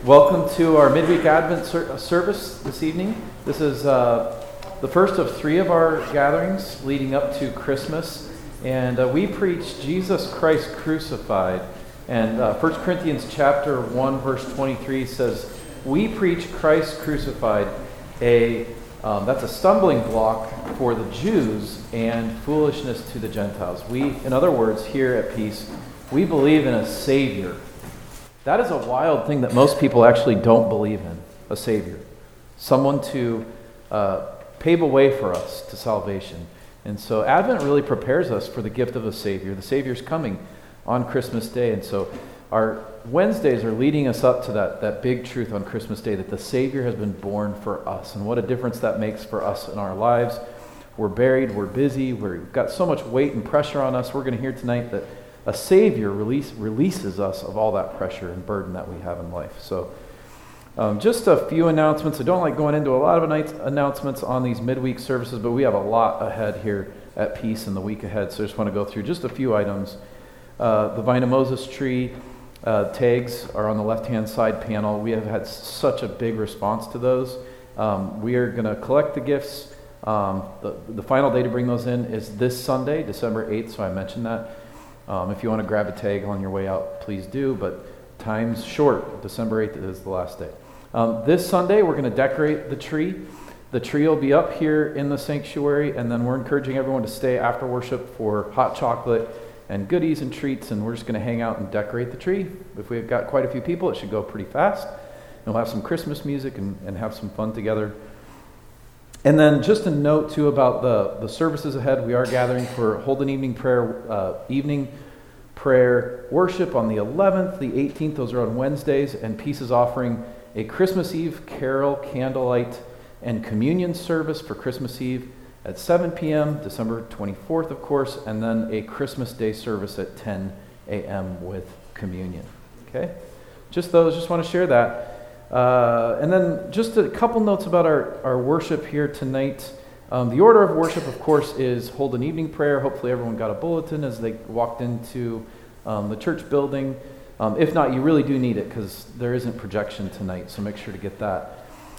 Welcome to our midweek Advent service this evening. This is the first of three of our gatherings leading up to Christmas. And we preach Jesus Christ crucified. And 1 Corinthians chapter 1, verse 23 says, we preach Christ crucified, that's a stumbling block for the Jews and foolishness to the Gentiles. We, in other words, here at Peace, we believe in a Savior. That is a wild thing that most people actually don't believe in, a Savior. Someone to pave a way for us to salvation. And so Advent really prepares us for the gift of a Savior. The Savior's coming on Christmas Day. And so our Wednesdays are leading us up to that big truth on Christmas Day, that the Savior has been born for us. And what a difference that makes for us in our lives. We're buried, we're busy, we've got so much weight and pressure on us. We're going to hear tonight that a Savior releases us of all that pressure and burden that we have in life. So just a few announcements. I don't like going into a lot of announcements on these midweek services, but we have a lot ahead here at Peace in the week ahead. So I just want to go through just a few items. The Vine of Moses tree tags are on the left-hand side panel. We have had such a big response to those. We are going to collect the gifts. The final day to bring those in is this Sunday, December 8th, so I mentioned that. If you want to grab a tag on your way out, please do, but time's short. December 8th is the last day. This Sunday, we're going to decorate the tree. The tree will be up here in the sanctuary, and then we're encouraging everyone to stay after worship for hot chocolate and goodies and treats, and we're just going to hang out and decorate the tree. If we've got quite a few people, it should go pretty fast. And we'll have some Christmas music and have some fun together. And then just a note, too, about the services ahead. We are gathering for Holden evening prayer worship on the 11th, the 18th. Those are on Wednesdays. And Peace is offering a Christmas Eve carol, candlelight, and communion service for Christmas Eve at 7 p.m., December 24th, of course, and then a Christmas Day service at 10 a.m. with communion. Okay? Just want to share that. And then just a couple notes about our worship here tonight. The order of worship, of course, is Holden evening prayer. Hopefully everyone got a bulletin as they walked into the church building. If not, you really do need it because there isn't projection tonight, so make sure to get that.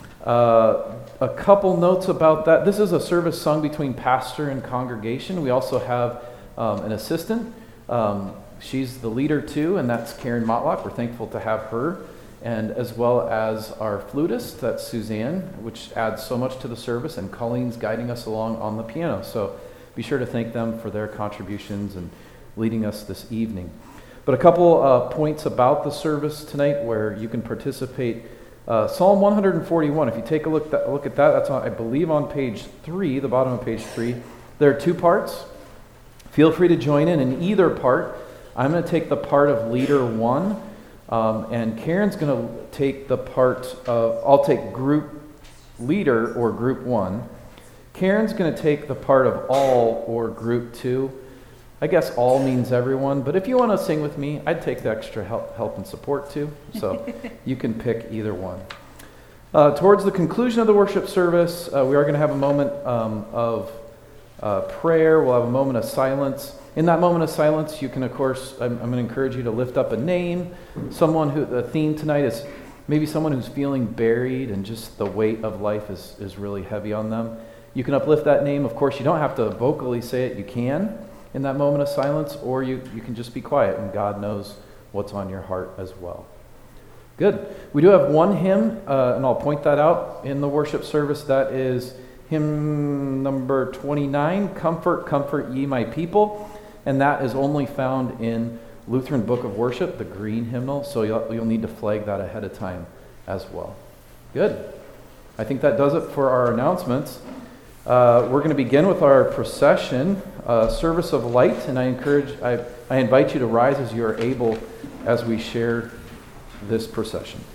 A couple notes about that. This is a service sung between pastor and congregation. We also have an assistant. She's the leader too, and that's Karen Motlock. We're thankful to have her. And as well as our flutist, that's Suzanne, which adds so much to the service, and Colleen's guiding us along on the piano. So be sure to thank them for their contributions and leading us this evening. But a couple points about the service tonight where you can participate. Psalm 141, if you take a look at that, that's on, I believe, on page 3, the bottom of page 3. There are two parts. Feel free to join in either part. I'm going to take the part of leader 1. And Karen's going to take the part of, I'll take group leader or group 1. Karen's going to take the part of all or group 2. I guess all means everyone, but if you want to sing with me, I'd take the extra help and support too. So you can pick either one. Towards the conclusion of the worship service, we are going to have a moment of prayer. We'll have a moment of silence. In that moment of silence, you can, of course, I'm going to encourage you to lift up a name, someone who, the theme tonight is maybe someone who's feeling buried and just the weight of life is really heavy on them. You can uplift that name. Of course, you don't have to vocally say it. You can in that moment of silence, or you can just be quiet, and God knows what's on your heart as well. Good. We do have one hymn, and I'll point that out in the worship service. That is hymn number 29, Comfort, Comfort Ye My People. And that is only found in Lutheran Book of Worship, the green hymnal, so you'll need to flag that ahead of time as well. Good. I think that does it for our announcements. We're going to begin with our procession, service of light, and I invite you to rise as you are able as we share this procession.